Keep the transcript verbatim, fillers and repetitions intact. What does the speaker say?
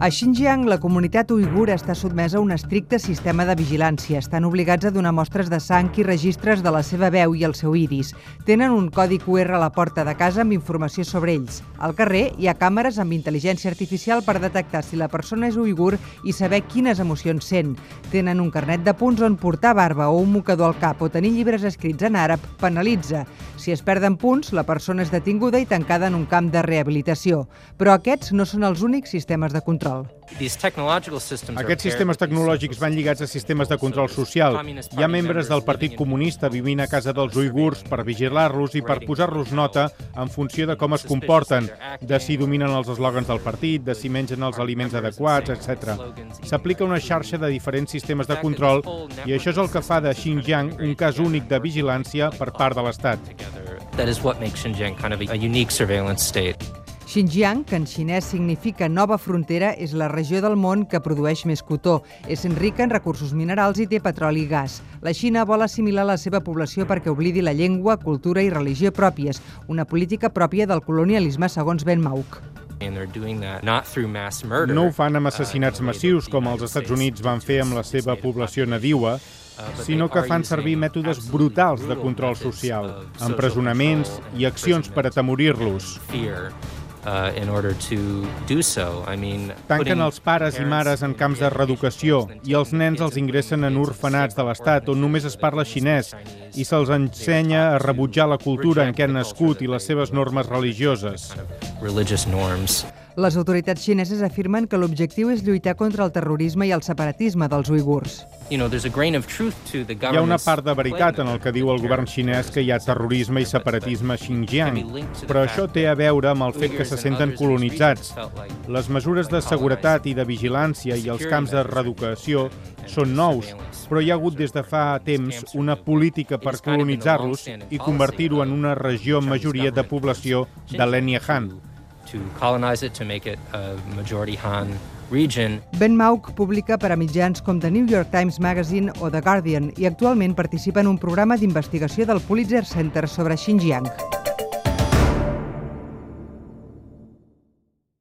A Xinjiang, la comunitat uigur està sotmesa a un estricte sistema de vigilància. Estan obligats a donar mostres de sang i registres de la seva veu i el seu iris. Tenen un codi cu erre a la porta de casa amb informació sobre ells. Al carrer hi ha càmeres amb intel·ligència artificial per detectar si la persona és uigur i saber quines emocions sent. Tenen un carnet de punts on portar barba o un mocador al cap o tenir llibres escrits en àrab penalitza. Si es perden punts, la persona és detinguda i tancada en un camp de rehabilitació. Però aquests no són els únics sistemes de control. Aquests sistemes tecnològics van lligats a sistemes de control social. Hi ha membres del Partit Comunista vivint a casa dels uigurs per vigilar-los i per posar-los nota en funció de com es comporten, de si dominen els eslògans del partit, de si mengen els aliments adequats, etcètera. S'aplica una xarxa de diferents sistemes de control i això és el que fa de Xinjiang un cas únic de vigilància per part de l'Estat. That is what makes Xinjiang kind of a unique surveillance state. Xinjiang, que en xinès significa nova frontera, és la regió del món que produeix més cotó. És rica en recursos minerals i té petroli i gas. La Xina vol assimilar la seva població perquè oblidi la llengua, cultura i religió pròpies, una política pròpia del colonialisme segons Ben Mauk. No ho fan amb assassinats massius com els Estats Units van fer amb la seva població nadiua, sinó que fan servir mètodes brutals de control social, empresonaments i accions per atemorir-los. Tanquen els pares i mares en camps de reeducació i els nens els ingressen en orfenats de l'Estat on només es parla xinès i se'ls ensenya a rebutjar la cultura en què han nascut i les seves normes religioses. Les autoritats xineses afirmen que l'objectiu és lluitar contra el terrorisme i el separatisme dels uigurs. Hi ha una part de veritat en el que diu el govern xinès que hi ha terrorisme i separatisme a Xinjiang, però això té a veure amb el fet que se senten colonitzats. Les mesures de seguretat i de vigilància i els camps de reeducació són nous, però hi ha hagut des de fa temps una política per colonitzar-los i convertir-ho en una regió amb majoria de població de l'ètnia Han. to colonize it, to make it a majority Han region. Ben Mauk publica per a mitjans com The New York Times Magazine o The Guardian i actualment participa en un programa d'investigació del Pulitzer Center sobre Xinjiang.